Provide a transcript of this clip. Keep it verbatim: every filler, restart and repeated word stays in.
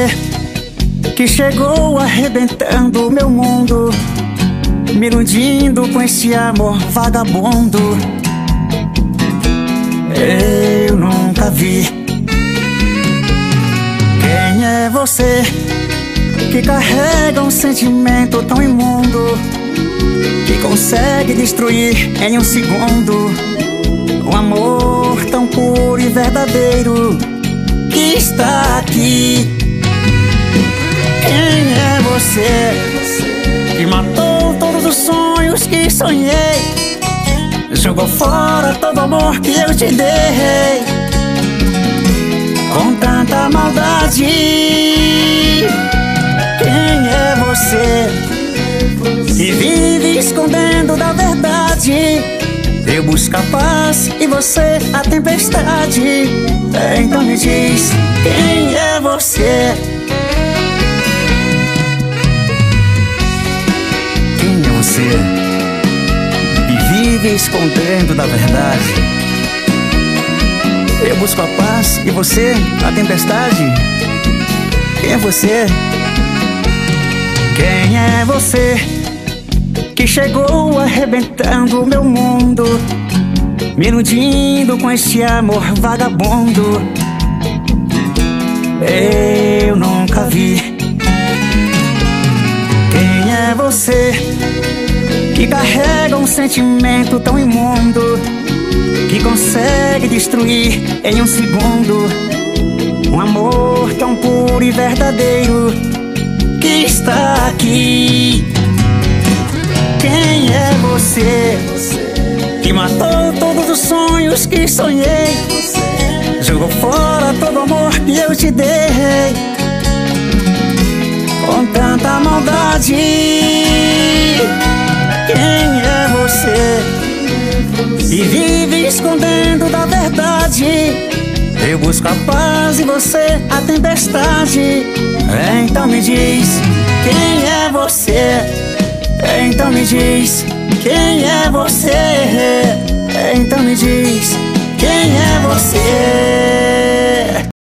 você que chegou arrebentando meu mundo, me iludindo com esse amor vagabundo. Eu nunca vi. Quem é você que carrega um sentimento tão imundo, que consegue destruir em um segundo um amor tão puro e verdadeiro que está aqui? Quem é você que matou todos os sonhos que sonhei, jogou fora todo o amor que eu te dei com tanta maldade? Quem é você que vive escondendo da verdade? Eu busco a paz e você a tempestade. Então me diz, quem é você? Quem é você que vive escondendo da verdade? Eu busco a paz e você a tempestade. Quem é você? Quem é você que chegou arrebentando o meu mundo, me iludindo com esse amor vagabundo? Eu nunca vi. Quem é você que carrega um sentimento tão imundo, que consegue destruir em um segundo um amor tão puro e verdadeiro que está aqui? Quem é você que matou todos os sonhos que sonhei, jogou fora todo o amor que eu te dei com tanta maldade? Quem é você que vive escondendo da verdade? Eu busco a paz e você a tempestade. Então me diz, quem é você? Então me diz, quem é você? Então me diz, quem é você?